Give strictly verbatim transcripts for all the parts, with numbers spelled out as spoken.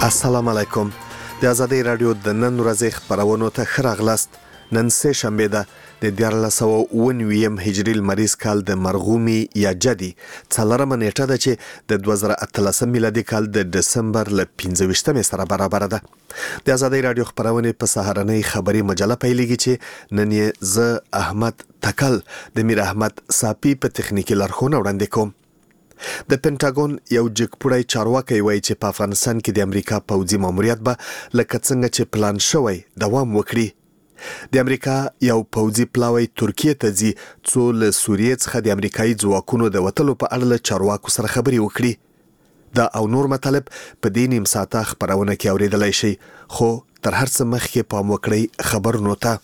السلام علیکم. د آزادۍ رادیو د نن ورځې خبرونو ته ښه راغلاست. نن سه شنبه ده د دیارلس سوه اووه نوي هجري لمریز کال د مرغومي یا جدي څلورمه نیټه ده چې د دوه زره اتلسم میلادي کال د ډسمبر له پنځه ویشتمې سره برابر ده. د آزادۍ رادیو خبرونه په سهارنۍ خبري مجله پیلېږي چې نن یې زه احمد تکل د میر احمد صافي په تخنیکی لارښوونه وړاندې کوم. د پینټاګون یو جګپوړی چارواکي وایي چې په افغانستان کې د امریکا پوځي ماموریت به لکه څنګه چې پلان شوی دوام وکړي. د امریکا یو پوځي پلاوی ترکیه ته ځي څو له سوریې څخه د امریکایي ځواکونو د وتلو په اړه له چارواکو سره خبرې وکړي. دا او نور مطالب په دې نیم ساعته خبرونه کې اورېدلی شي، خو تر هر څه مخکې پام وکړئ خبرونو ته.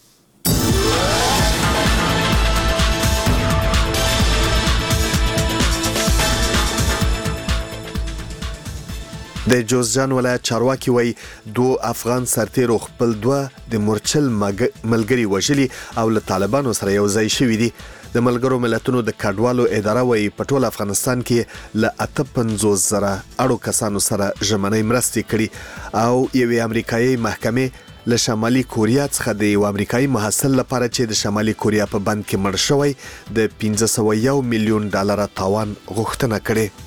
د جوزجان ولایت چارواکي وایي دو افغان سرتیرو خپل دوه د مورچل ملګري وژلي او له طالبانو سره یو ځای شوي دي. د ملګرو ملتونو د کډوالو اداره وایي په ټول افغانستان کې له اته پنځوس زره اړو کسانو سره ژمنۍ مرستې کړي او یوې امریکایي محکمې له شمالي کوریا څخه د یو امریکایي محصل لپاره چې د شمالي کوریا په بند کې مړ شوی د پنځه سوه یو میلیون ډالره تاوان غوښتنه کړې.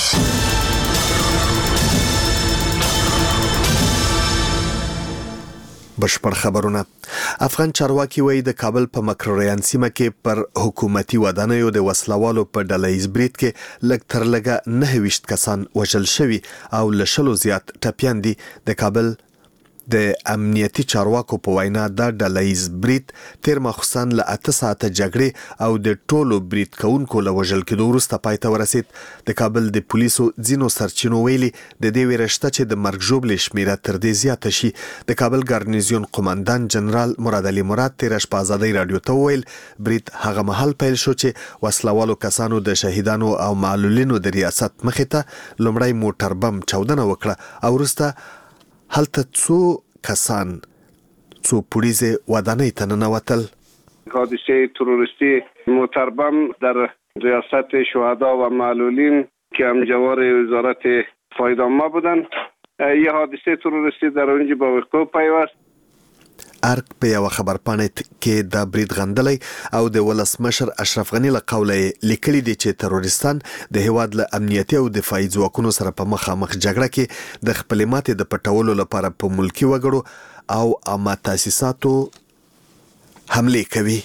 بشپړ خبرونه. افغان چارواکي وایي د کابل په مکروریان سیمه کې پر حکومتي ودانیو د وسلوالو په ډلهیز برید کې لږ تر لږه نهه ویشت کسان وژل شوي او له شلو زیات ټپیان دي. د کابل د امنیتي چارواکو په وینا دا ډلهیز برید تیر ماخوستن له اته ساعته جګړې او د ټولو برید کوونکو له وژل کېدو وروسته پای ته ورسید. د کابل د پولیسو ځینو سرچینو ویلي د دې ویره شته چې د مرګ ژوبلې شمیره تر دې زیاته شي. د کابل ګارنیزیون قومندان جنرال مراد علي مراد تېره شپه آزادۍ رادیو ته وویل برید هغه مهال پیل شو چې وسلوالو کسانو د شهیدانو او معلولینو د ریاست مخې ته لومړی موټر بم چاودنه وکړه او وروسته هلته څو کسان څو پولیسې ودانۍ ته ننوتل. حادثه تروریستی موتر بم در ریاست شهدا و معلولین که همجوار وزارت فایده‌نامه بودند. یه حادثه تروریستی در اونجا با وقوع پیوست. ارک په یو خبرپاڼه کې دا برید غندلی او د ولسمشر اشرف غنی له قوله لیکلي دي چې تروریستان د هیواد له امنیتي او دفاعي ځواکونو سره په مخامخ جګړه کې د خپلې ماتې د پټولو لپاره په ملکي وګړو او عامه تاسیساتو حمله کوي.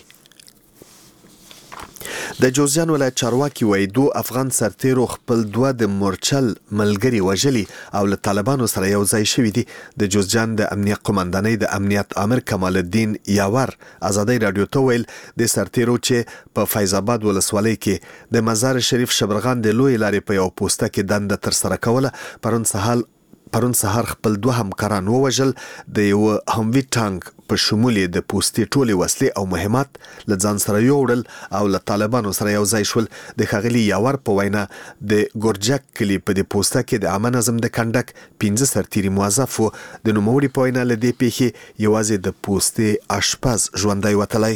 د جوزجان ولایت چارواکي وایي دو افغان سرتیرو خپل دوه د مورچل ملګري وژلي او له طالبانو سره یو ځای شوي دي. د جوزجان د امنیت قومندانۍ د امنیت امر کمال الدین یاور آزادۍ رادیو ته ویل د سرتیرو چې په فیض آباد ولسوالۍ کې د مزار شریف شبرغان د لوی لارې په یو پوسته کې دنده تر سره کوله پرون سهال پرون سهار خپل دوه همکاران ووژل. د یو هموي ټانک په شمول د پوستې ټولې وسلې او مهمات له ځان سره یوړل او له طالبانو سره یو ځای شول. د ښاغلي یاور په وینا د ګورجک کلي په دې پوسته کې د عامه نظم د کنډک پنځه سرتیري موظف و. د نوموړي په وینا له دې پیښې یوازې د پوستې اشپز ژوندی وتلی.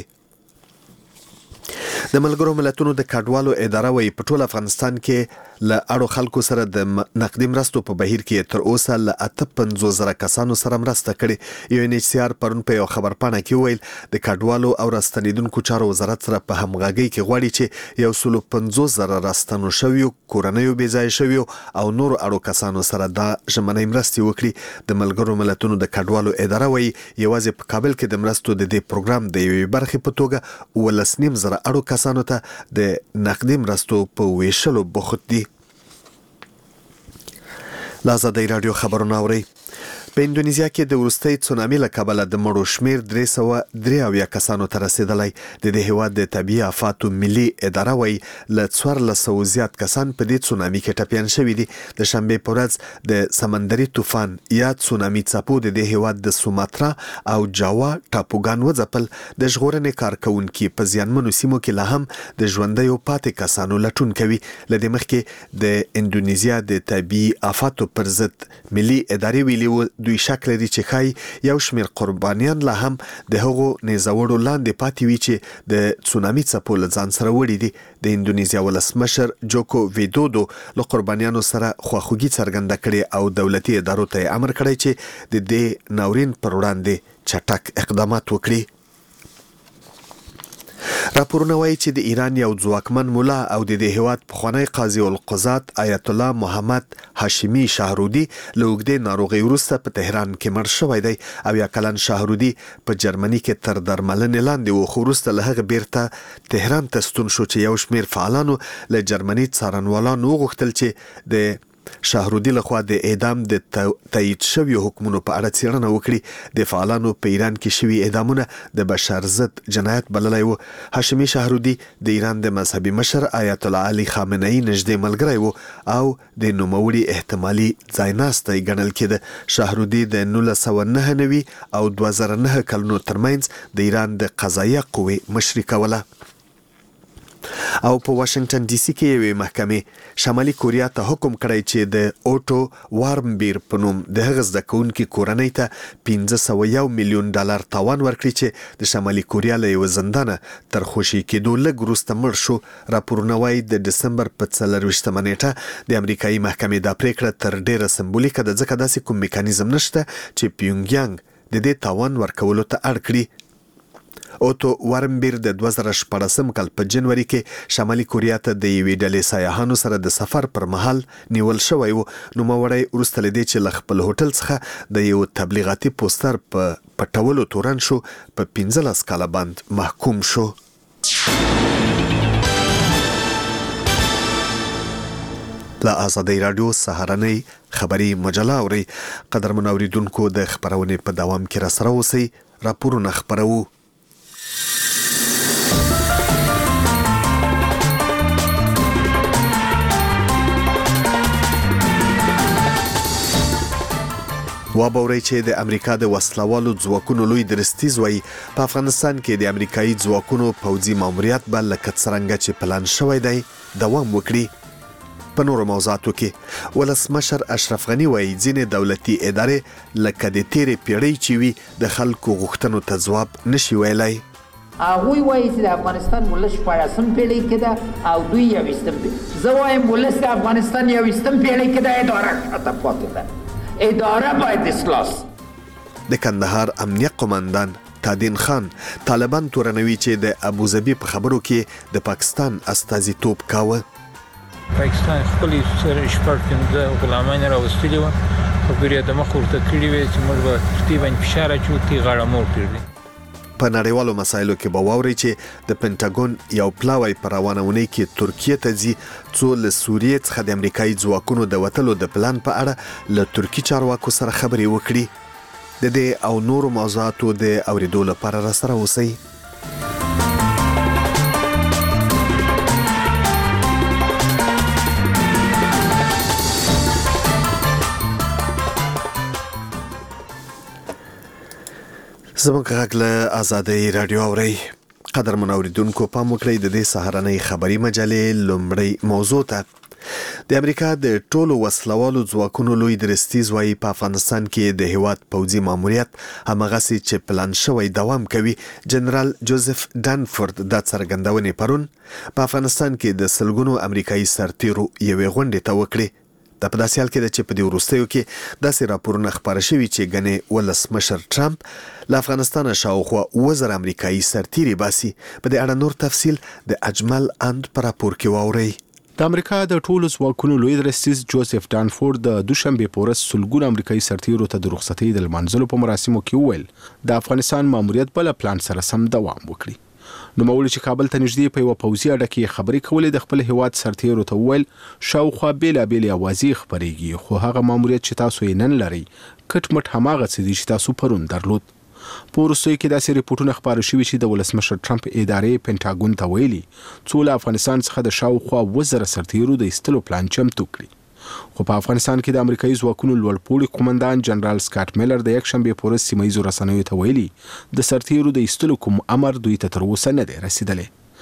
د ملګرو ملتونو د کډوالو اداره وایي په ټول افغانستان کې له اړو خلکو سره د نقدي مرستو په بهیر کې تر اوسه له اته پنځوس زره کسانو سره مرسته کړې. یو ان ایچ سی آر پرون په یو خبرپاڼه کې وویل د کډوالو او راستنیدونکو چارو وزارت سره په همغږۍ کې غواړي چې یو سلو پنځوس زره راستنو شویو کورنیو بې ځایه شویو او نورو اړو کسانو سره دا ژمنۍ مرستې وکړي. د ملګرو ملتونو د کډوالو اداره وایي یوازې په کابل کې د مرستو د دې پروګرام د یوې برخې په توګه اوولس نیم زره اړو کسانو ته د نقدي مرستو په ویشلو بوخت دي. آزادۍ رادیو خبرونه اورئ. په اندونیزیا کې د وروستۍ تسونامي له کبله د مړو شمیر درې سوه درې اویا کسانو ته رسېدلی. د دې هیواد د طبیعي آفاتو ملي اداره وایي له څوارلس سوه زیات کسان په دې تسونامي کې ټپیان شوي دي. د شنبې په ورځ د سمندري طوفان یا تسونامي څپو د دې هیواد د سوماترا او جاوا ټاپوګان وځپل. د ژغورنې کارکوونکي په زیانمنو سیمو کې لا هم د ژوندیو پاتې کسانو لټون کوي. له دې مخکې د اندونیزیا د طبیعي آفاتو پر ضد ملي ادارې ویلي و دوی شک لري چې ښایي یو شمېر قربانیان لا هم د هغو نیزهوړو لاندې پاتې وي چې د تسونامي څپو له ځان سره وړي دي. د اندونیزیا ولسمشر جوکو ویدودو له قربانیانو سره خواخوږي څرګنده کړې او دولتي ادارو ته امر کړی چې د دې ناورین پر وړاندې چټک اقدامات وکړي. راپورونه وایي چې د ایران یو ځواکمن مولا او د دې هیواد پخوانی قاضي القضات آیت الله محمد هاشمي شاهرودي له اوږدې ناروغۍ وروسته په تهران کې مړ شوی دی. اویا کلن شاهرودي په جرمني کې تر درملنې لاندې و، خو وروسته له هغه بیرته تهران ته ستون شو چې یو شمېر فعالانو له جرمني څارنوالانو وغوښتل چې د شاهرودي لخوا د اعدام د تایید شویو حکمونو په اړه څېړنه وکړي. د فعالانو په ایران کې شوي اعدامونه د بشر ضد جنایت بللی و. هاشمي شاهرودي د ایران د مذهبي مشر آیت الله علي خامنه‌ای نږدې ملګری و او د نوموړي احتمالي ځایناستی ګڼل کېده. شاهرودي د نولس سوه نهه نوي او دوه زره نهه کلونو ترمنځ د ایران د قضایه قوې مشري کوله. او په واشنگټن ډي سي کې یوې محکمې شمالي کوریا ته حکم کړی چې د اوټو وارمبیر په نوم د هغه زده کوونکي کورنۍ ته پنځه سوه یو میلیون ډالر تاوان ورکړي چې د شمالي کوریا له یوه زندانه تر خوشي کېدو لږ وروسته مړ شو. راپورونه وایي د ډسمبر په څلرویشتمه نیټه د امریکایي محکمې دا پریکړه تر ډیره سمبولیکه ده، ځکه داسې کوم میکانیزم نشته چې پیونګیانګ د دې تاوان ورکولو ته اړ کړي. اوټو وارمبیر د دوه زره شپاړسم کال په جنوري کې شمالي کوریا ته د یوې ډلې سیاحانو سره د سفر پر مهال نیول شوی و. نوموړی وروسته له دې چې له خپل هوټل څخه د یو تبلیغاتي پوسټر په پټولو تورن شو، په پنځلس کاله بند محکوم شو. له آزادۍ راډیو سهارنۍ خبري مجله اورئ. قدرمن اوریدونکو د خبرونې په دوام کې راسره اوسئ. راپورونه خپروو. وابورئ چې د امریکا د وسلوالو ځواکونو لوی درستیز وایي په افغانستان کې د امریکایي ځواکونو پوځي ماموریت به لکه څرنګه چې پلان شوی دی دوام وکړي. په نورو موضوعاتو کې ولسمشر اشرف غني وایي ځینې دولتي ادارې لکه د تیرې پیړۍ چې وي د خلکو غوښتنو ته ځواب نشي ویلی. هغوی وایي چې د افغانستان ولس شپاړسم پیړۍ کې ده او دوی یویشتم پیړۍ. زه وایم ولس د افغانستان یویشتم پیړۍ کې ده، اداره شاته پاتې ده، اداره باید اصلاح. د کندهار امنیه قومندان تادین خان طالبان تورنوي چې د ابوظبي په خبرو کې د پاکستان استازیتوب کاوه. پاکستان خپل سره شپږ پنځه غلامان راوستلي وو، خبرې د مخ ورته کړي وې چې موږ به کښتۍ باندې فشار اچوو، تی غاړه مور کړي. په نړیوالو مسایلو کې به واورئ چې د پنټاګون یو پلاوی په روانه اونۍ کې ترکیه ته ځي څو له سوریې څخه د امریکایي ځواکونو د وتلو د پلان په اړه له ترکي چارواکو سره خبرې وکړي. د دې او نورو موضوعاتو د اوریدو لپاره راسره اوسئ. زموږ غږ له آزادۍ راډیو اورئ. قدرمن اوریدونکو پام وکړئ د دې سهارنۍ خبري مجلې لومړۍ موضوع ته. د امریکا د ټولو وسلوالو ځواکونو لوی درستیز وایي په افغانستان کې د هیواد پوځي ماموریت همغسې چې پلان شوی دوام کوي. جنرال جوزف ډانفورد دا څرګندونې پرون په افغانستان کې د سلګونو امریکایي سرتیرو یوې غونډې ته وکړي. دا په داسې حال کې ده چې په دې وروستیو کې داسې راپورونه خپاره شوي چې ګنې ولسمشر ټرمپ له افغانستانه شاوخوا اووه زره امریکایي سرتیري باسي. په دې اړه نور تفصیل د اجمل اند په راپور کې واورئ. د امریکا د ټولو ځواکونو لوی درستیز جوزف ډانفورد د دوشنبه په ورځ سلګونو امریکایي سرتیرو ته د رخصتۍ د لمانځلو په مراسمو کې وویل د افغانستان ماموریت بل پلان سره سم دوام وکړي. نوموړي چې کابل ته نږدې په یوه پوځي اډه کې خبرې کولې د خپل هیواد سرتیرو ته وویل شاوخوا بېلابېلې اوازې خپرېږي، خو هغه ماموریت چې تاسو یې نن لرئ کټ مټ هماغه څه دي چې تاسو پرون درلود. په وروستیو کې داسې ریپورټونه خپاره شوي چې د ولسمشر ټرمپ ادارې پنټاګون ته ویلي څو له افغانستان څخه د شاوخوا اووه زره سرتیرو د ایستلو پلان چمتو کړي. خو په افغانستان کې د امریکایي ځواکونو لوړپوړي قومندان جنرال سکاټ میلر د یکشنبې په ورځ سیمه ییزو رسنیو ته ویلي د سرتیرو د ایستلو کوم امر دوی ته تر اوسه نه دی رسیدلی.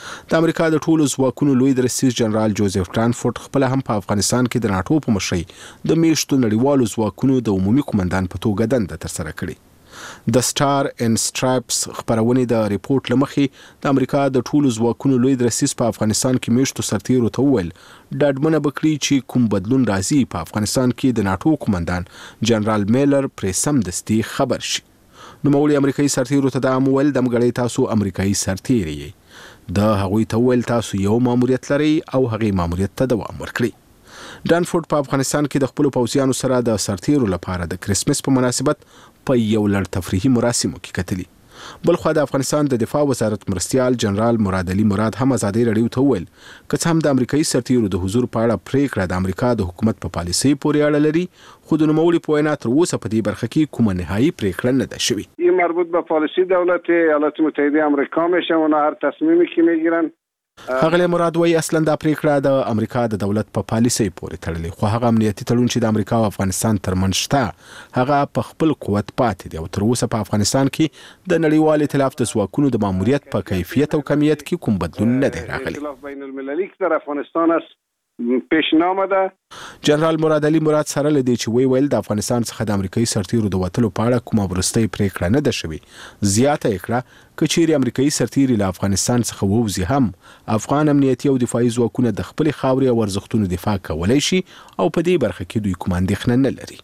د امریکا د ټولو ځواکونو لوی درستیز جنرال جوزف ټرانفورد خپل هم په افغانستان کې د ناتو په مشرۍ د میشتو نړیوالو ځواکونو د عمومي قومندان په توګه دنده ترسره کړې. د سټار ان سټرایپس خبرونې د ریپورت لمخې د امریکا د ټولو ځواکونو لوی درستیز په افغانستان کې میشتو سرتیرو ته وویل ډاډمنه بکړي چې کوم بدلون راځي په افغانستان کې د ناتو قومندان جنرال میلر پرې سمدستي خبر شي. نوموړي امریکایي سرتیرو ته دا هم وویل دمګړی تاسو امریکایي سرتیري یې د هغوی ته وویل تاسو یو ماموریت لرئ او هغې ماموریت ته دوام ورکړئ. ډانفورد په افغانستان کې د خپلو پوځیانو سره د سرتیرو لپاره د کرسمس په مناسبت په یو لړ تفریحي مراسمو کې کتلي. بلخوا د افغانستان د دفاع وزارت مرستیال جنرال مراد علي مراد هم ازادي راډیو ته وویل که څه هم د امریکایي سرتیرو د حضور په اړه پریکړه د امریکا د حکومت په پالیسۍ پورې اړه لري خو د نوموړي په وینا تر اوسه په دې برخه کې کومه نهایي پریکړه نه ده شوې. این مربوط به پالیسی دولت ایالات متحده آمریکا میشه. اونا هر تصمیمی که میگیرن ښاغلی مراد وایي اصلا دا پریکړه د امریکا د دولت په پالیسۍ پورې تړلې خو هغه امنیتي تړون چې د امریکا او افغانستان ترمنځ شته هغه په خپل قوت پاتې دی او تر اوسه په افغانستان کې د نړیوال ائتلاف د ځواکونو د ماموریت په کیفیت او کمیت کې کوم بدلون نه دی راغلی. ائتلاف بین المللی که در افغانستان است پیش نامده. جنرال مراد علي مراد سره لدی چې وی ویل د افغانستان څخه د امریکایي سرتیرو د وتلو په اړه کومه وروستۍ پریکړه نه ده شوې. زیاته یې کړه که چیرې امریکایي سرتیري له افغانستان څخه ووځي هم افغان امنیتي او دفاعي ځواکونه د خپلې خاورې او ارزښتونو دفاع کولی شي او په دې برخه کې دوی کومه اندېښنه نه لري.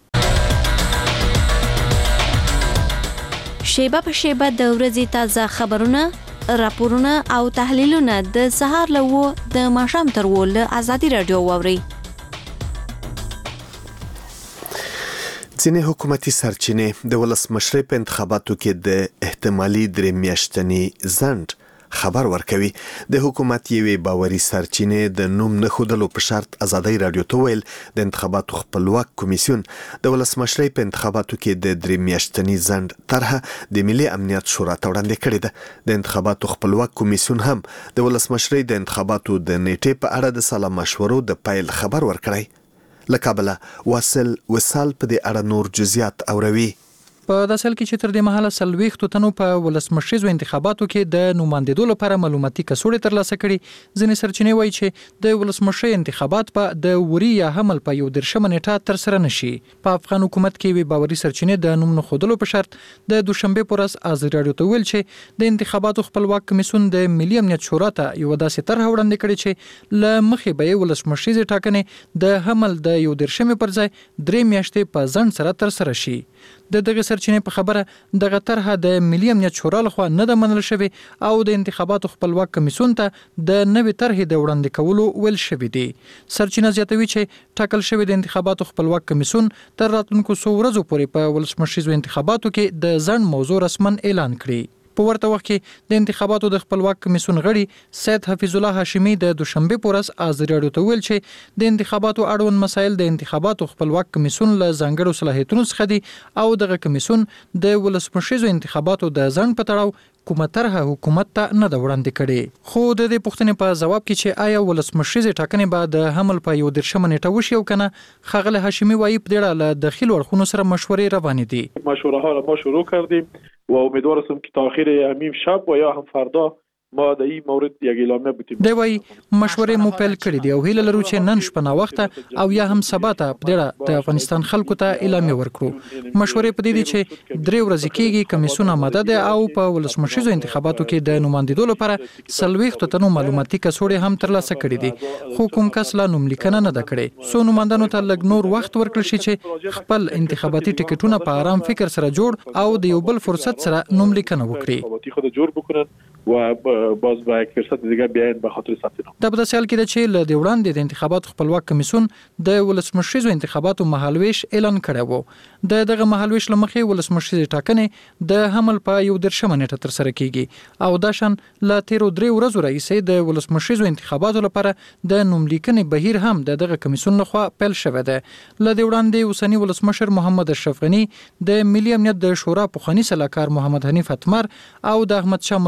شیبه په شیبه د ورځې تازه خبرونه راپورونه او تحلیلونه د سهار له و د ماښام تر و له ازادي راډیو واوري. ځینې حکومتي سرچینې د ولسمشرۍ په انتخاباتو کې د احتمالي درې میاشتني ځنډ خبر ورکوي. د حکومت یوې باوري سرچینې د نوم نه ښودلو په شرط ازادي راډیو ته ویل د انتخاباتو خپلواک کمیسیون د ولسمشرۍ په انتخاباتو کې د درې میاشتني ځنډ طرحه د ملي امنیت شورا ته وړاندې کړې ده. د انتخاباتو خپلواک کمیسیون هم د ولسمشرۍ د انتخاباتو د نیټې په اړه د سلا مشورو د پیل خبر ورکړی. له کابله واصل وصال په دې اړه نور جزئیات اوروي. په داسې حال کې چې تر دې مهاله څلوېښتو تنو په ولسمشریزو انتخاباتو کې د نوماندېدو لپاره معلوماتي کڅوړې ترلاسه کړي. ځینې سرچینې وایي چې د ولسمشرۍ انتخابات په د وري یا حمل په یو دېرشمه نیټه ترسره نشي. په افغان حکومت کې یوې باوري سرچینې د نوم نه ښودلو په شرط د دوشنبې په ورځ ازادي راډیو ته ویل چې د انتخاباتو خپلواک کمیسیون د ملي امنیت شورا ته یوه داسې طرحه وړاندې کړې چې له مخې به یې ولسمشریزې ټاکنې د حمل د یو دېرشمې پر ځای درې میاشتې په ځنډ سره ترسره شي. د دغه سرچینې په خبره دغه طرحه د ملي امنیت شورا لخوا نه ده منل شوې او د انتخاباتو خپلواک کمیسیون ته د نوې طرحې د وړاندې کولو ویل شوي دي. سرچینه زیاتوي چې ټاکل شوی د انتخاباتو خپلواک کمیسیون تر راتلونکو څو ورځو پورې په ولسمشریزو انتخاباتو کې د ځنډ موضوع رسما اعلان کړي. په ورته وخت کې د انتخاباتو د خپلواک کمیسیون غړي سید حفیظ الله هاشمي د دوشنبه په ورځ ازادي راډیو ته ویل چې د انتخاباتو اړوند مسایل د انتخاباتو خپلواک کمیسیون له ځانګړو صلاحیتونو څخه دي او دغه کمیسیون د ولسمشریزو انتخاباتو د ځنډ په تړاو کومه طرحه حکومت ته نه ده وړاندې کړې. خو د دې پوښتنې په ځواب کې چې آیا ولسمشریزې ټاکنې به د حمل په یو دېرشمه نیټه وشي او کنه، ښاغلی هاشمي وایي په دې اړه له داخلي اړخونو سره مشورې روانې دي. مشوره ها را ما شروع کردیم و امیدوار هستم که تا آخر همین شب و یا هم فردا ما د این مورد یک اعلامیه بتیم. دی وایي مشورې مو پیل کړې دي او هیله لرو چې نن شپه ناوخته او یا هم سبا ته په دې اړه د افغانستان خلکو ته اعلامیه ورکړو. مشورې په دې دي چې درې ورځې کېږي کمیسیون آماده دی او په ولسمشریزو انتخاباتو کې د نوماندېدو لپاره څلوېښتو تنو معلوماتي کڅوړې هم ترلاسه کړي دي خو کوم کس لا نوملیکنه نه ده کړې. څو نوماندانو ته لږ نور وخت ورکړل شي چې خپل انتخاباتي ټکټونه په آرام فکر سره جوړ او د یو بل فرصت سره نوملیکنه وکړي. خود جوړ بکنن و باز با یک فرصت دیگه بیاین به خاطر ثبت نام. د په داسې حال کې ده چې له دې وړاندې د انتخاباتو خپلواک کمیسیون د ولسمشریزو انتخاباتو مهالویش اعلان کړی و. د دغه مهالویش له مخې ولسمشریزې ټاکنې د حمل په یو دېرشمه نیټه ترسره کیږي او دا شان له تیرو درې ورځو راهیسې د ولسمشریزو انتخاباتو لپاره د نوملیکنې بهیر هم د دغه کمیسیون لخوا پیل شوی دی. له دې وړاندې اوسني ولسمشر محمد اشرف غني، د ملي امنیت د شورا پخواني سلاکار محمد حنیف اتمر او د احمد شاه مسعود ورور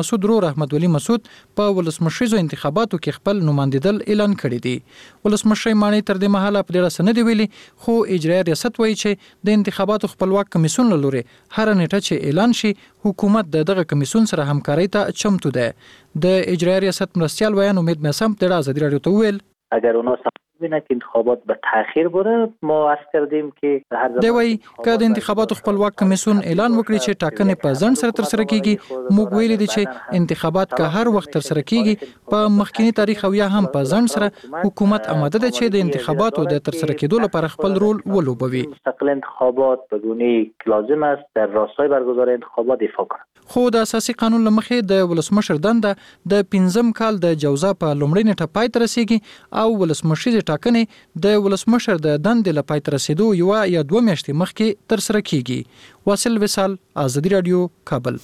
نور احمد ولی مسعود په ولسمشریزو انتخاباتو کې خپل نمائنددل اعلان کړی دی. ولسمشر مانی تر دې مهاله په ډیره سند ویلي خو اجرایي ریاست وایي چې د انتخاباتو خپلواک کمیسیون له لوري هر نیټه چې اعلان شي حکومت د دغه کمیسیون سره همکاري ته چمتو ده. د اجرایي ریاست مرستیال ویان امید میسم در آزادی رادیو ته ویل اگر اونا ببینن که انتخابات به تاخیر بره ما عرض کردیم که هر دی وای که د انتخاباتو خپلواک کمیسیون اعلان وکړي چې ټاکنې په ځنډ سره تر سره کیږي. موږ ویلي دي چې انتخابات که هر وخت تر سره کیږي په مخکینی تاریخ او یا هم په ځنډ سره حکومت آماده ده چې د انتخاباتو د تر سره کېدو لپاره خپل رول ولوبوي. مستقل انتخابات به گونه‌ای لازم است در راستای برگزاری انتخابات دفاع کنند. خو د اساسي قانون لمخې د ولسمشر دنده د پنځم کال د جوزا په لومړۍ نیټه پای ته رسیږي او ولسمشر ټاکنې د ولسمشر د دندې لپاره تر رسیدو یو یا دوه میاشتې مخکې تر سره کیږي. واصل وصال، آزادی رادیو، کابل.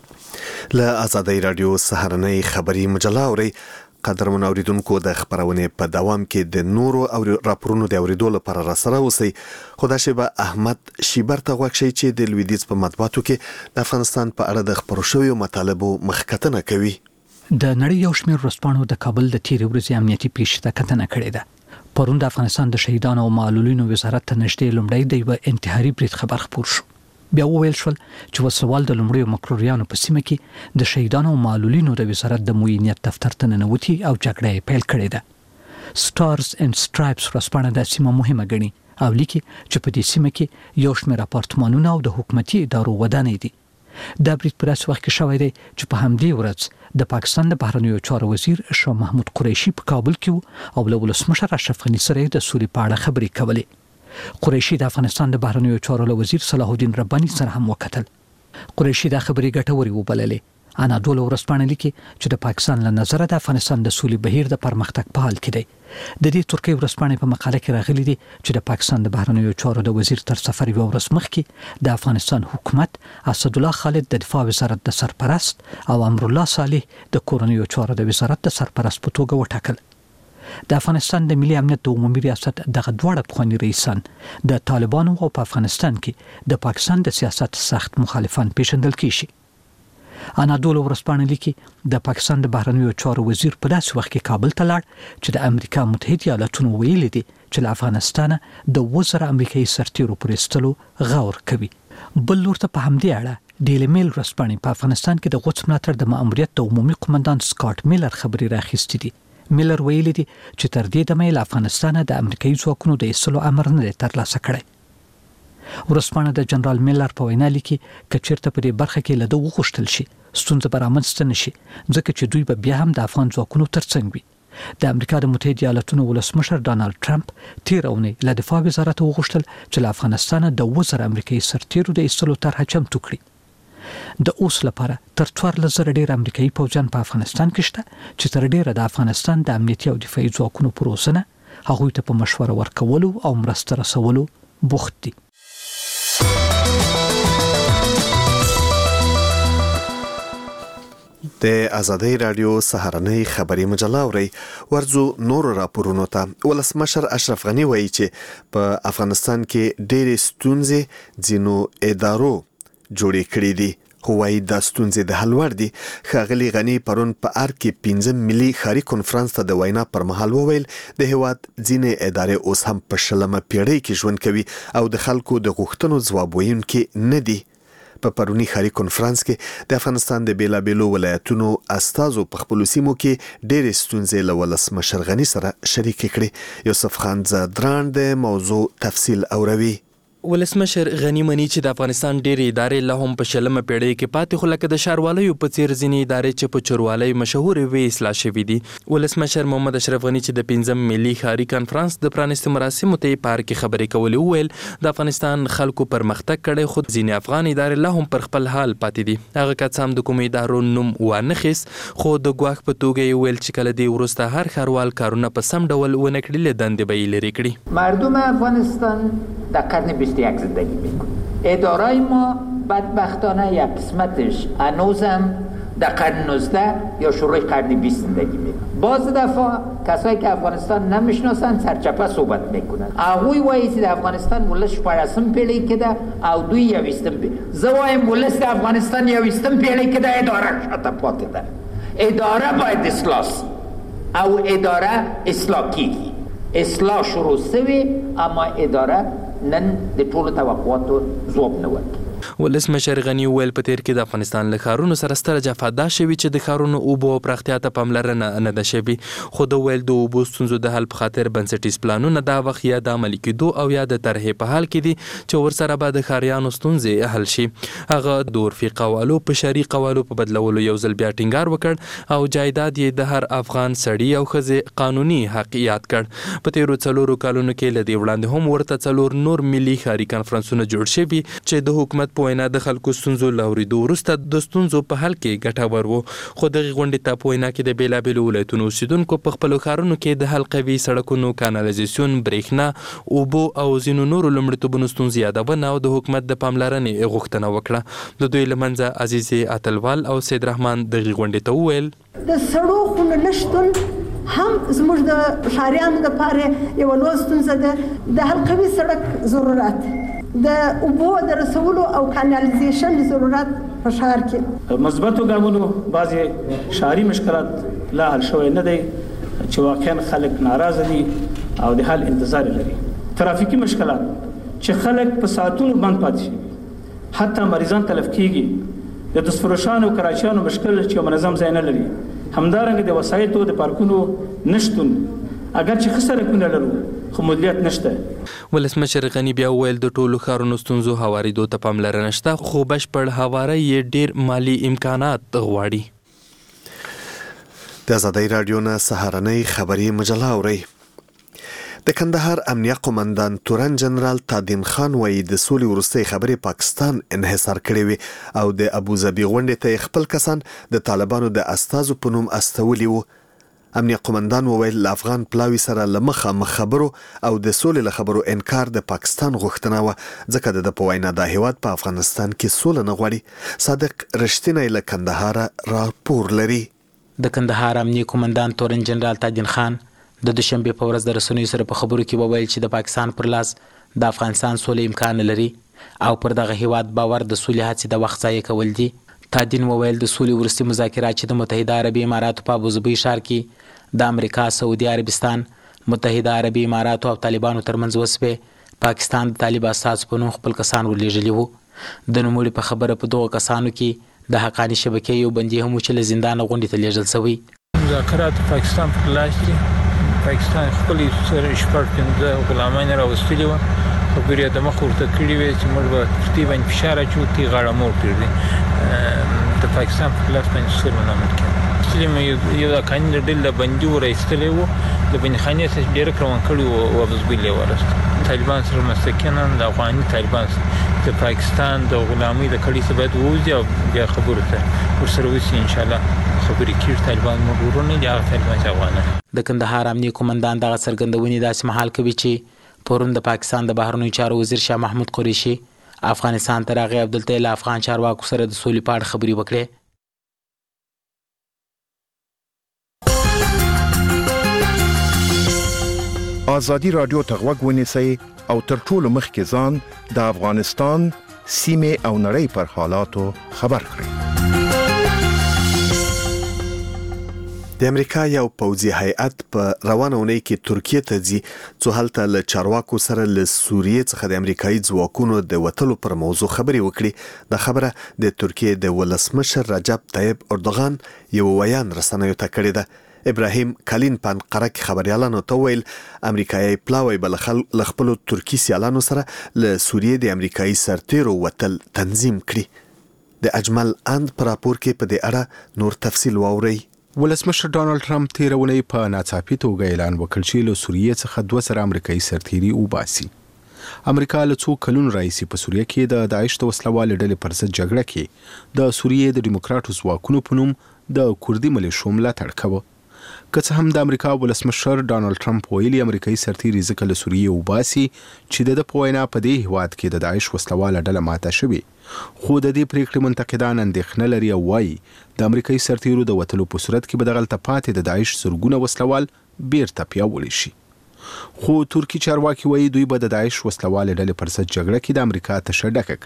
له آزادی رادیو سهارنۍ خبری مجله اوري. قدرمن اوریدونکو د خبرونې په دوام کې د نورو او راپورونو د اوریدو لپاره را سره اوسئ. خدا شیبه احمد شیبر ته غوښتي چې د لویدیځ په مطبوعاتو کې د افغانستان په اړه د خبرو شویو مطالبو مخکتنه کوي. د نړۍ یو شمېر ورځپاڼو د کابل د تیرې ورځې امنیتي پیښې ته کتنه کړې ده. پرون د افغانستان د شهیدانو او معلولینو وزارت ته نږدې لومړی د یو انتحاري برید خبر خپور شو. بیا وویل شول چې وسوال د لومړیو مکروریانو په سیمه کې د شهیدانو او معلولینو د وزارت د موینیت دفتر ته ننوتي او جګړه یې پیل کړې ده. سټارز اینډ سټرایپس ورځپاڼه د سیمه مهمه ګڼي او لیکي چې په دې سیمه کې یو شمېر اپارتمانونه او د حکومتي ادارو ودانې دي. دا برید په داسې وخت کې شوی دی چې په همدې ورځ د پاکستان د بهرنیو چارو وزیر شاه محمود قریشي په کابل کې او له ولسمشر اشرف غني سره د سولې په اړه خبرې کولې. قریشي د افغانستان د بهرنیو چارو له وزیر صلاح الدین رباني سره هم وکتل. قریشي دا خبرې ګټورې وبللې. انادولو ورځپاڼه لیکي چې د پاکستان له نظره د افغانستان د سولې بهیر د پرمختګ په حال کې دی. د دې ترکیه ورځپاڼې په مقاله کې راغلي دي چې د پاکستان د بهرنیو چارو د وزیر تر سفر یو ورځ مخکې د افغانستان حکومت اسد الله خالد د دفاع وزارت د سرپرست او امر الله صالح د کورنیو چارو د وزارت د سرپرست په توګه وټاکل. د افغانستان د ملي امنیت د عمومي ریاست دغه دواړه پخواني رئیسان د طالبانو او په افغانستان کې د پاکستان د سیاست سخت مخالفان پیژندل کیږي. انادولو ورځپاڼه لیکي د پاکستان د بهرنیو چارو وزیر په داسې وخت کې کابل ته لاړ چې د امریکا متحده ایالاتونو ویلي دي چې له افغانستان د وزر امریکایي سرتیرو پر ایستلو غور کوي. بل لور ته په همدې اړه ډیلی میل ورځپاڼې په افغانستان کې د غوڅ ملاتړ د ماموریت د عمومي قومندان سکاټ میلر خبرې راخیستې دي. میلر ویلي دي چې تر دې دمه له افغانستان د امریکایي ځواکونو د ایستلو امر نه دی ترلاسه کړی. ورځپاڼه د جنرال میلر په وینا لیکي که چیرته په دې برخه کې له ده وغوښتل شي ستونزه به رامنځته نه شي ځکه چې دوی به بیا هم د افغان ځواکونو ترڅنګ وي. د امریکا د متحده ایالاتونو ولسمشر ډانلډ ټرمپ تیر اونۍ له دفاع وزارت وغوښتل چې له افغانستان د وزر امریکایي سرتیرو د ایستلو طرحه چمتو کړي. د اوس لپاره تر څوارلس زره ډیر امریکایي پوځیان په افغانستان کې شته چې تر ډیره د افغانستان د امنیتي او دفاعي ځواکونو پر روزنه هغوی ته په مشوره ورکولو او مرسته رسولو بوخت دي. د آزادی رادیو سهارنۍ خبری مجله اوري. ورځو نور راپورونو ته. ولسمشر اشرف غني وایي چې په افغانستان کې ډېرې ستونزې ځینو ادارو جوړې کړې دي خو وايي دا ستونزې د حل وړ دي. ښاغلي غني پرون په ارګ کې پنځم ملي ښاري کنفرانس ته د وینا پر مهال وویل د هیواد ځینې ادارې اوس هم په شلمه پیړۍ کې ژوند کوي او د خلکو د غوښتنو ځواب ویونکي نه دي. په پرونی ښاري کنفرانس کې د افغانستان د بیلابیلو ولایتونو استازو په خپلو سیمو کې ډېرې ستونزې له ولسمشر غني سره شریکې کړې. یوسف خان زدران د موضوع تفصیل اوروي. ولسمشر غنی منی چې د افغانستان ډېرې ادارې لا هم په شلمه پیړۍ کې پاتې خو لکه د ښاروالیو په څیر ځینې ادارې چې په چوروالی مشهورې وې اصلاح شوي دي. ولسمشر محمد اشرف غني چې د پنځم ملي ښاري کنفرانس د پرانیستو مراسمو ته یې په اړه کې خبرې کولې وویل د افغانستان خلکو پرمختګ کړی خو ځینې افغان ادارې لا هم پر خپل حال پاتې دي. هغه که څه هم د کومو ادارو نوم وانخیست خو د ګواښ په توګه یې ویل چې کله دې وروسته هر ښاروال کارونه په سم ډول ونه کړي له دندې به یې لرې کړي. مردم افغانستان در قرن بیست و یک زندگی میکنه. ادارای ما بدبختانه یک قسمتش هنوزم در قرن نوزده یا شروع قرن بیست زندگی میکنه. باز دفعه کسایی که افغانستان نمیشناسن سرچپه صحبت میکنن. اغوی وایي چې د افغانستان ولش شپاړسم پیړۍ کې ده او دوی یویشتم پیړۍ. زه وایم ولس د افغانستان یویشتم پیړۍ کې ده اداره شاته پاتې ده. اداره باید اصلاح شي او اداره اصلاح کیږي. اصلاح شروع شوی اما اداره نن د ټولو توقعاتو ځواب نه ورکوي. ولسمشر غني ویل په تیر کې د افغانستان له ښارونو سره ستره جفا دا شوي چې د ښارونو اوبو او پراختیا ته پاملرنه نه ده شوې، خو د ویل د اوبو ستونزو د حل په خاطر بنسټیز پلانونه دا وخت یا د عملي کېدو او یا د طرحې په حال کې دي چې ورسره به د ښاریانو ستونزې حل شي. هغه د عرفي قوالو په شرعي قوالو په بدلولو یو ځل بیا ټینګار وکړ او جایداد یې د هر افغان سړي او ښځې قانوني حق یاد کړ. په تیرو څلورو کلونو کې له دې وړاندې هم ورته څلور نور ملي ښاري کنفرانسونه جوړ شوي چې د حکومت په وینا د خلکو ستونزو له اورېدو وروسته د ستونزو په حل کې ګټور وو. خو دغې غونډې ته په وینا کې د بېلابېلو ولایتونو اوسېدونکو په خپلو ښارونو کې د حل قوي سړکونو، کانالیزاسیون، برېښنا، اوبو او ځینو نورو لومړیتوبونو ستونزې یادونه او د حکومت د پاملرنې غوښتنه وکړه. د دوی له منځه عزیزې اتلوال او سید رحمان دغې غونډې ته وویل د سړو خونو نشتون هم زموږ د ښاریانو دپاره یوه لویه ستونزه ده. د حل قوي سړک ضرورت، د اوبو د رسولو او کانالیزیشن ضرورت په ښار کې مثبتو ګامونو بعضې ښاري مشکلات لا حل شوی نه دی چې واقعا خلک ناراضه دي او د حل انتظار لري. ترافیکي مشکلات چې خلک په ساعتونو بند پاتې شي، حتی مریضان تلف کیږي. د دستفروشانو او کراچیانو مشکل چې منظم ځای نه لري. همدارنګه د وسایطو د پارکونو نشتون، اگر چې ښه سړکونه لرو خو مدیریت نشته. ولسمشر غني بیا ویل د ټولو ښارونو ستونزو هواریدو ته پاملرنه شته، خو بشپړ هواری یې ډیر مالی امکانات غواړي. د ازادۍ راډیو نه سهارنۍ خبري مجله اورئ. د کندهار امنیه قومندان تورن جنرال تادین خان وایي د سولې وروستۍ خبرې پاکستان انحصار کړې وي او د ابوظبي غونډې ته خپل کسان د طالبانو د استازو په نوم استولي وو. امنیه قومندان وویل له افغان پلاوي سره له مخامخ خبرو او د سولې له خبرو انکار د پاکستان غوښتنه وه، ځکه د ده په وینا دا هیواد په افغانستان کې سوله نه غواړي. صادق رښتینی له کندهاره راپور لري. د کندهار امنیه قومندان تورن جنرال تادین خان د دوشنبې په ورځ د رسنیو سره په خبرو کې وویل چې د پاکستان پر لاس د افغانستان سولې امکان نه لري او پر دغه هیواد باور د سولې هڅې د وخت ضایع کول دي. تادین وویل د سولې وروستي مذاکرات چې د متحده عربي اماراتو په ابوظبي ښار کې د امریکا، سعودي عربستان، متحده عربي اماراتو او طالبانو ترمنځ وسوې، پاکستان د طالب استازو په نوم خپل کسان ورلېږلي وو. د نوموړي په خبره په دغو کسانو کې د حقاني شبکې یو بندي هم و چې له زندانه غونډې ته لېږل شوی. مذاکرات پاکستان په لاس دي. پاکستان خپلې سره شپږ پنځه غلامان راوستلي وو، خبرې یې د مخ ورته کړي وې چې موږ به په دې باندې فشار اچوو، تی غاړه مور کړي د پاکستان په لاس باندې څه نه ممکن یو د قانون ډیل د بندي ورایستلی وو، د بندخانې څخه ډېر کروان کړي وو او ابوظبي له ورسته طالبان سره مستقیما د افغاني طالبان د پاکستان د غلامۍ د کړي څخه باید ووځي او بیا خبرو ته ورسره وشي. انشاءالله خبرې کېږي طالبان موږ ورونه دي هغه طالبان چې افغانان. د کندهار امنیه قومندان دغه څرګندونې داسې مهال کوي چې پرون د پاکستان د بهرنیو چارو وزیر شاه محمود قریشي افغانستان ته راغی، عبدالله له افغان چارواکو سره د سولې په اړه خبرې وکړې. ازادي راډیو ته غوږ ونیسئ او تر ټولو مخکې ځان د افغانستان سیمې او نړۍ پر حالاتو خبر کړئ. د امریکا یو پوځي هیئت په روانه اونۍ کې ترکیه ته ځي څو هلته له چارواکو سره له سوریې څخه د امریکایي ځواکونو د وتلو پر موضوع خبرې وکړي. دا خبره د ترکیه د ولسمشر رجب طیب اردوغان یو ویان رسنیو ته کړې ده. ابراهیم کالین په انقره کې خبريالانو ته ویل امریکایي پلاوی بل خل خپل ترکی سیالانو سره له سوریې د امریکایي سرتیرو وتل تنظیم کړي. د اجمل اند پر راپور کې په دې اړه نور تفصیل واورئ. ولسمشر ډانلډ ټرمپ تیر اونۍ په ناڅاپي توګه اعلان وکړ چې له سوریې څخه دوه سره امریکایي سرتیري وباسي. امریکا له څو کلونو راهیسې په سوریه کې د داعش د وسلوالې ډلې پر ضد جګړه کې د سوریې د دیموکراتو ځواکونو په نوم د کوردي ملیشو ملاتړ کاوه. که څه هم د امریکا ولسمشر ډانلډ ټرمپ ویلي امریکایي سرتیري ځکه له سوریې وباسي چې د ده په وینا په دې هیواد کې د داعش وسلواله ډله ماته شوې، خو د دې پریکړې منتقدان اندېښنه لري او وایي د امریکایي سرتیرو د وتلو په صورت کې به دغلته پاتې د داعش زرګونه وسلوال بیرته پیاوړي شي. خو ترکي چارواکي وایي دوی به د داعش وسلوالې ډلې پر ضد جګړه کې د امریکا تشه ډکه کړي.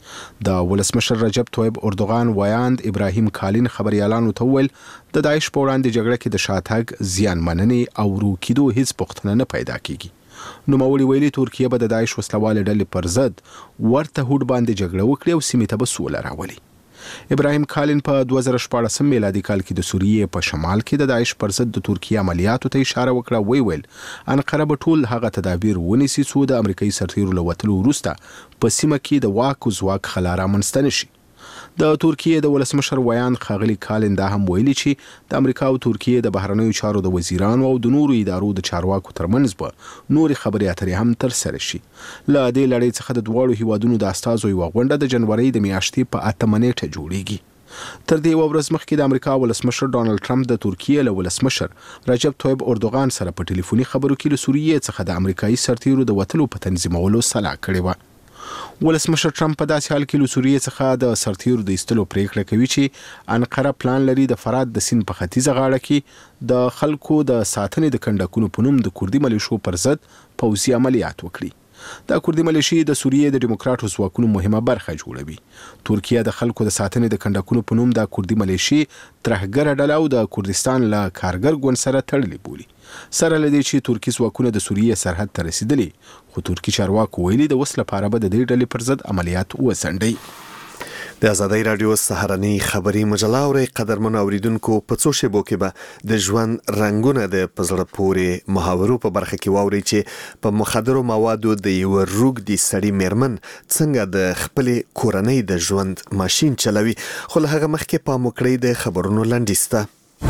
د ولسمشر رجب طیب اردوغان ویاند ابراهیم کالین خبريالانو ته وویل د داعش په وړاندې جګړه کې د شاتګ زیان مننې او ورو کېدو هیڅ پوښتنه نه پیدا کیږي. نوموړي ویلي ترکیه به د داعش وسلوالې ډلې پر ضد ورته هوډ باندې جګړه وکړي او سیمې ته به سوله راولي. ابراهیم کالین په دوه زره شپاړس میلادي کال کې د سوریې په شمال کې د داعش پر ضد د ترکیه عملیاتو ته اشاره وکړه. وی ویل انقره به ټول هغه تدابیر ونیسي څو د امریکایي سرتیرو له وتلو وروسته په سیمه کې د واک او ځواک خلا رامنځته نشي. د ترکیه د ولسمشر ویان خاغلی کالین دا هم ویلي چې د امریکا او ترکیه د بهرنیو چارو د وزیرانو او د نورو ادارو د چارواکو ترمنځ به نورې خبرې اترې هم ترسره شي. له دې لړۍ څخه د دواړو هیوادونو د استازو یوه غونډه د جنورۍ د میاشتې په اتمه نیټه جوړیږي. تر دې یوه ورځ مخکې د امریکا ولسمشر ډانلډ ټرمپ د ترکیه له ولسمشر رجب طیب اردوغان سره په ټلیفوني خبرو کې له سوریې څخه د امریکایي سرتیرو د وتلو په تنظیمولو سلا کړې وه. ولسمشر ټرمپ په داسې حال کې له سوریې څخه د سرتیرو د ایستلو پریکړه کوي چې انقره پلان لري د فرات د سیند په ختیځه غاړه کې د خلکو د ساتنې د کنډکونو په نوم د کوردي ملیشو پر ضد پوځي عملیات وکړي. د کوردي ملیشي د سوریې د ډیموکراټو ځواکونو مهمه برخه جوړوي. ترکیه د خلکو د ساتنې د کنډکونو په نوم د کوردي ملیشي ترهګره ډله او د کردستان له کارګر ګوند سره تړلې بولي. سره لدې چې ترکی ځواکونه د سوریې سرحد ته رسیدلي، خو ترکی چارواکو ویلي د وس لپاره به د دې ډلې پر ضد عملیات وسنډي. د آزادۍ رادیو سهارنۍ خبري مجله اوري قدرمن اوریدونکو په څو شیبو کې به د ژوند رنگونه د پزړه پورې محاورو په برخه کې واوري چې په مخدرو موادو د یو روږدي سړي میرمن څنګه د خپل کورنۍ د ژوند ماشين چلوي. خو له هغه مخکې پام وکړئ د خبرونو لنډیسته.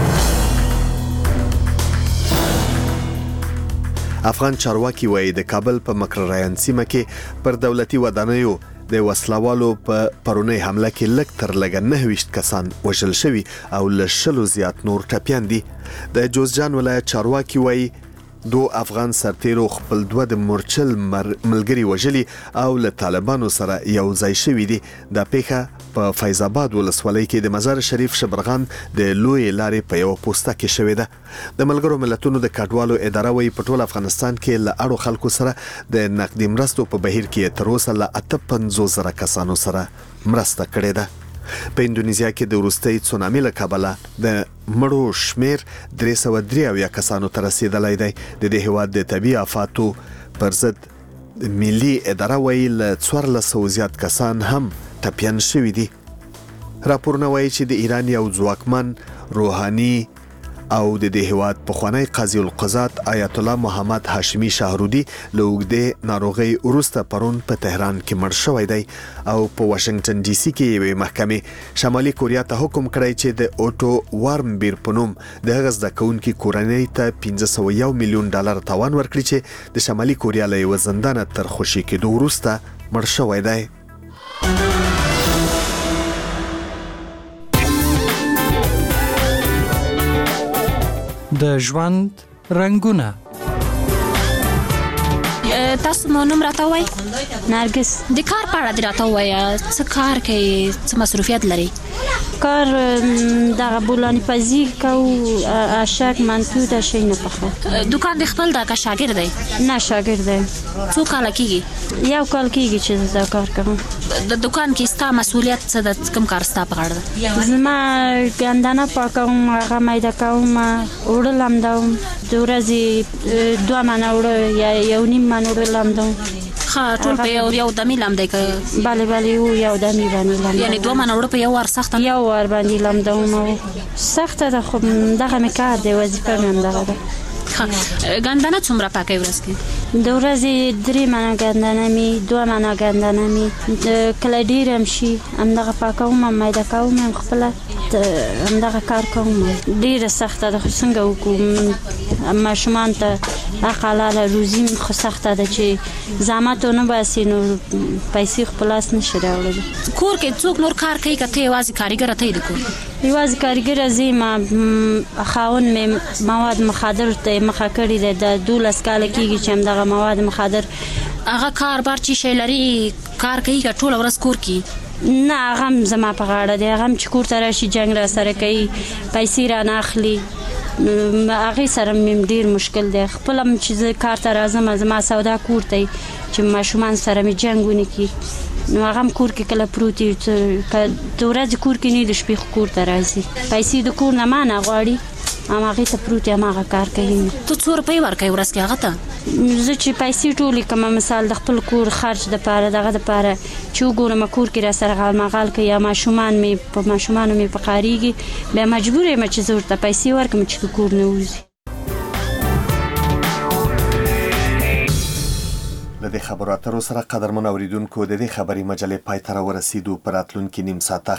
افغان چارواکي وایي د کابل په مکرریان سیمه کې پر دولتي ودانیو د وسلوالو په پرونی حمله کې لږ تر لږه نهه ویشت کسان وژل شوي او له شلو زیات نور ټپیان دي. د جوزجان ولایت چارواکي وایي دو افغان سرتیرو خپل دوه د مورچل ملګري وژلي او له طالبانو سره یو ځای شوي دي. دا پیښه په فیض آباد ولسوالۍ کې د مزار شریف شبرغان د لوی لارې په یو پوسټه کې شوې ده. د ملګرو ملتونو د کډوالو اداره وایي په ټول افغانستان کې له اړو خلکو سره د نقدي مرستو په بهیر کې تر اوسه له اته پنځوس زره کسانو سره مرسته کړې ده. په اندونیزیا کې د وروستۍ تسونامي له کبله د مړو شمیر درې سوه درې اویا کسانو ته رسیدلی دی. د دې هیواد د طبیعي آفاتو پر ضد ملي اداره وایي له څوارلس سوه زیات کسان هم ټپیان شوي دي. راپورونه وایي چې د ایران یو ځواکمن روحاني او د دې هیواد پخوانی قاضي القضات آیت الله محمد هاشمي شاهرودي له اوږدې ناروغۍ وروسته پرون په تهران کې مړ شوی دی او په واشنگټن ډي سي کې یوې محکمې شمالي کوریا ته حکم کړی چې د اوټو وارمبیر په نوم د هغه زده کوونکي کورنۍ ته پنځه سوه یو میلیون ډالر تاوان ورکړي چې د شمالي کوریا له یوه زندانه تر خوشي کېدو وروسته مړ شوی دی. د ژوند رنگونه. تاسو مو نوم راته وای؟ نرګس. د کار په اړه راته وای، څه کار کوي، څه مصروفیت لري؟ کار دغه بولانی پزی کو اشک منتو د شي نه پخه. دکان د خپل د کا شاګرد دی؟ نه شاګرد دی. څو کال کېږي؟ یو کال کېږي چې دا کار کوم. د دکان کې ستا مسؤلیت څه د کوم کار ستا په غاړه ده؟ زما ګندنه پاکوم، هغه میده کوم، وړل لمدوم، د ورځې دوه منه وړل یا یو نیم منه وړل لمدوم. ښه، ټول په یو یو دمې لمدی که؟ بله بله یو دمې باندې لمدوم. یعنې دوه منه وړه په یو وار سخته؟ یو وار باندې لمدوم. سخته ده خو دغه مې کار دی، وظیفه مې هم دغه ده. ګندنه څومره پاکوي ورځ کې؟ د ورځې درې منه ګندنه مې، دوه منه ګندنه مې، کله ډېر هم شي همدغه پاکوم، هم میده کوم، هم خپله همدغه کار کوم. ډېره سخته ده خو څنګه وکړو، ماشومان ته حق حلاله روزي خو سخته ده چې زحمت ونه باسي نو پیسې خو په لاس نشي راوړلی. کور کې څوک نور کار کوي که ته یوازې کارګره ته یې د کور؟ یوازې کارګره زه یم. خاوند مې مواد مخدر ته مخه کړې ده، د دولس کاله کېږي چې همدغه مواد مخدر. هغه کار بار چې شی لري کار کوي که ټوله ورځ کور کې؟ نه، هغه هم زما په غاړه دی. هغه هم چې کور ته راشي جنګ را سره کوي، پیسې را نه اخلي. هغې سره مې ډېر مشکل دی. خپله هم چې زه کار ته راځم، زما سودا کور ته چې ماشومان سره مې جنګ ونه کړي. نو هغه هم کور کې کله پروت وي که د ورځې کور کې نه د شپې خو کور ته راځي پیسې د کور نه ما نه غواړي هم هغې ته پروت یم هغه کار کوي ته څو روپۍ ورکوې ورځ کې هغه ته زه چې پیسې ټولې کومه مثال د خپل کور خرج دپاره دغه دپاره چې وګورم کور کې راسره غالمغال کوي یا ماشومان مې په ماشومانو مې په کارېږي بیا مجبور یم چې زه ورته پیسې ورکړم چې د کور نه ووځي له دې خبرو اترو سره قدرمن اوریدونکو د دې خبري مجلې پای ته راورسېدو په راتلونکي نیم ساعته